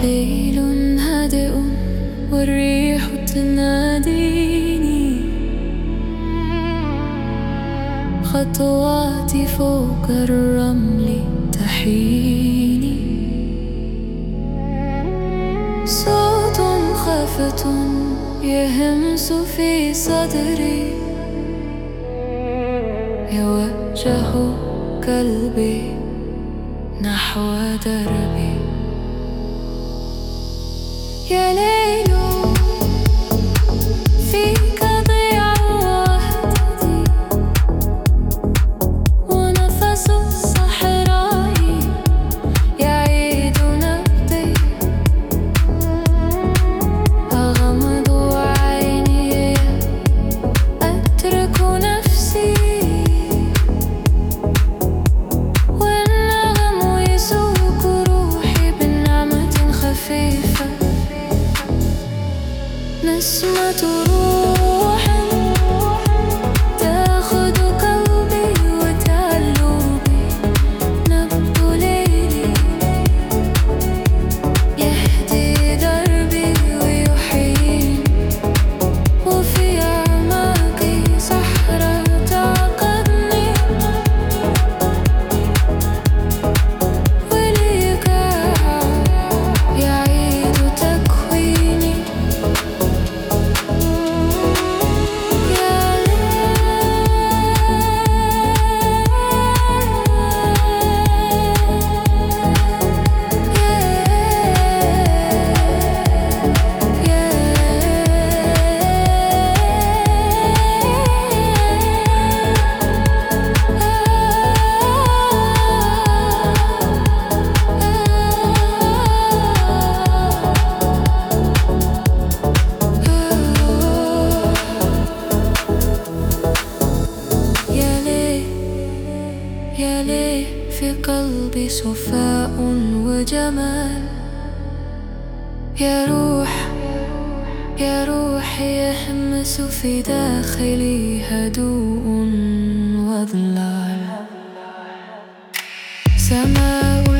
ليل هادئ والريح تناديني، خطواتي فوق الرمل تحيني، صوت خافت يهمس في صدري، يوجه قلبي نحو دربي. يا ليل فيك ضياع وحدتي، ونفس الصحراء يعيد نبضي، أغمض عيني أترك نفسي، والنغم يسوق روحي بنعمة خفيفة، نسمة روح تاخد قلبي وتعلبي، نبض ليلي يهدي دربي ويحييني، وفي أعماقي صحراء تعقدني، والإيقاع يعيد تكويني. يا ليه في قلبي صفاء وجمال، يا روح يا روح يهمس في داخلي هدوء وظلال، سماء